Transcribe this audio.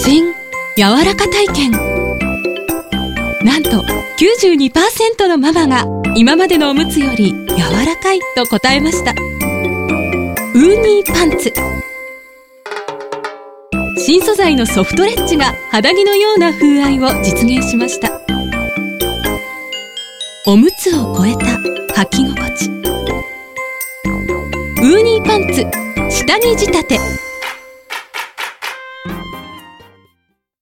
新柔らか体験。なんと 92% のママが今までのおむつより柔らかいと答えました。ウーニーパンツ。新素材のソフトレッチが肌着のような風合いを実現しました。おむつを超えた履き心地。ウーニーパンツ下着仕立て。